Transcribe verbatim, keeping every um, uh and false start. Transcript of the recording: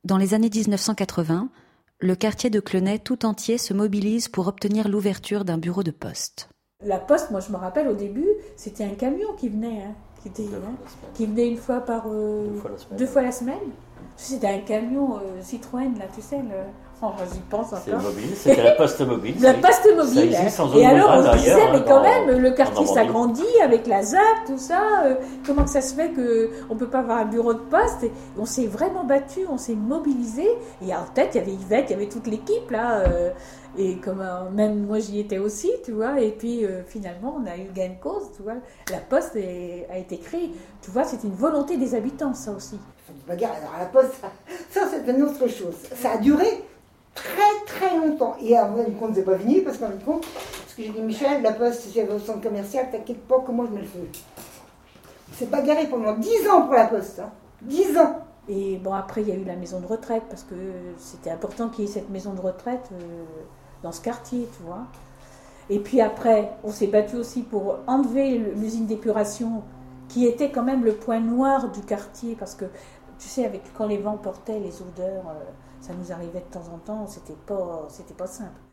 Dans les années dix-neuf cent quatre-vingts, le quartier de Clenay tout entier se mobilise pour obtenir l'ouverture d'un bureau de poste. La poste, moi je me rappelle au début, c'était un camion qui venait, hein, qui, était, hein, qui venait une fois par euh, deux, fois la semaine, deux fois la semaine. C'était un camion euh, Citroën, là, tu sais, le... oh, j'y pense encore. C'est mobile, c'était la poste mobile. La poste mobile. Hein. Et alors on se disait, mais quand même, le quartier s'agrandit avec la Z A P, tout ça. Euh, comment que ça se fait qu'on ne peut pas avoir un bureau de poste? Et on s'est vraiment battu, on s'est mobilisé. Et en tête, il y avait Yvette, il y avait toute l'équipe, là. Euh, et comme euh, même moi j'y étais aussi, tu vois. Et puis euh, finalement, on a eu gain de cause, tu vois. La poste est, a été créée. Tu vois, c'est une volonté des habitants, ça aussi. Bagarre, alors la poste, ça, ça c'est une autre chose. Ça a duré très très longtemps. Et en fin de compte, c'est pas fini, parce qu'en fin de compte, parce que j'ai dit, Michel, la poste, si elle va au centre commercial, t'inquiète pas que moi je mets le feu. C'est bagarré pendant dix ans pour la poste, hein. dix ans. Et bon, après, il y a eu la maison de retraite, parce que c'était important qu'il y ait cette maison de retraite euh, dans ce quartier, tu vois. Et puis après, on s'est battu aussi pour enlever l'usine d'épuration, qui était quand même le point noir du quartier, parce que, tu sais, avec, quand les vents portaient les odeurs, euh, ça nous arrivait de temps en temps, c'était pas, c'était pas simple.